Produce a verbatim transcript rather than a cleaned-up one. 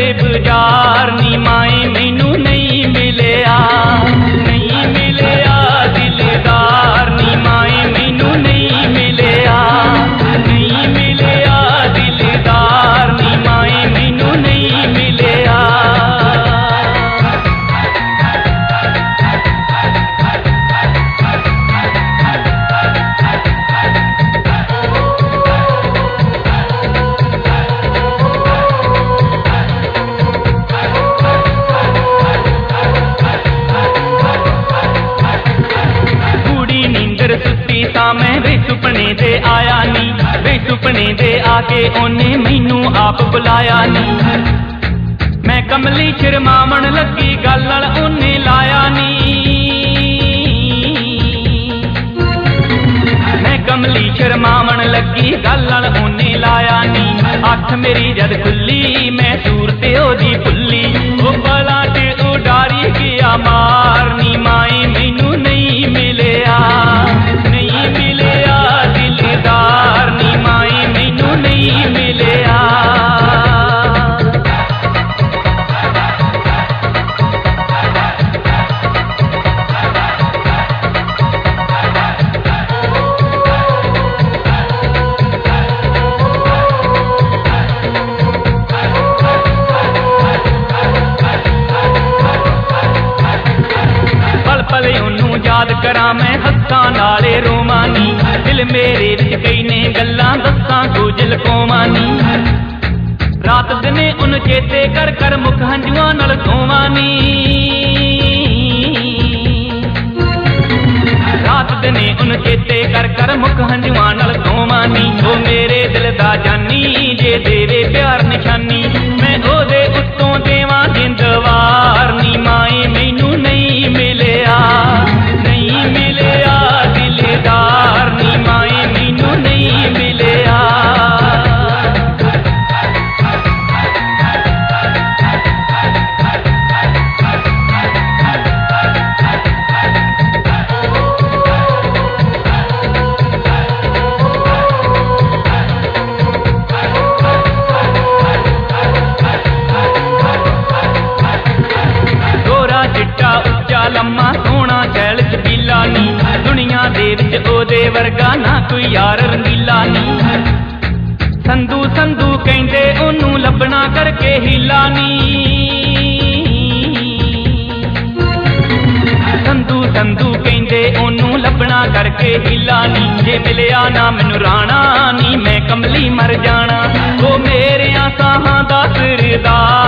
बाजार नी माए मैनू नहीं मिलिया, नहीं मिलिया दिलदार नी माए मैनू नहीं मिलिया, नहीं मिलिया दिलदार नी माए मैनू नहीं मिलिया। मैं वे सुपने दे आया नी, वे सुपने दे आके ओने मैनू आप बुलाया नी। मैं कमली शर्मावन लगी गल नाल ओने लाया नी, मैं कमली शर्मावन लगी गल नाल ओने लाया नी। अख मेरी जद खुली मैं सूरत ओदी भुल्ली, ओ भला ते उडारी गया मार नी माए मैनू नहीं मिलिया, नहीं मिलिया दिलदार नी माए मैनू नहीं मिलिया। पल पल ओनू याद करा मैं हस्सां नाले रोमानी, दिल मेरे विच कई ने गल्लां दस्सां कुछ लकोवानी। रात दिने उन चेते कर कर मुख हंजुआं नाल सोवानी, रात दिने उन चेते कर कर मुख हंजुआं नाल सोवानी। ओ मेरे दिल दा जानी जे देवे प्यार निशानी, मैं ओदे उत्तों देवां जिंदवार नी माए मैनू नहीं मिलिया, नहीं मिलिया दिलदार नी माए मैनू नहीं मिलिया। गोरा चिट्टा उच्चा लम्मा सोहना शैल चबीला नी, दुनिया दे विच ओदे वर्गा ना कोई यार रंगीला नी। संधू संधू कहंदे ओनू लभना करके हीला नी, संधू संधू कहंदे ओनू लभना करके हीला नी। जे मिलिया ना मैनू राणा नी मैं कमली मर जाना, ओ मेरे साहां दा सरदार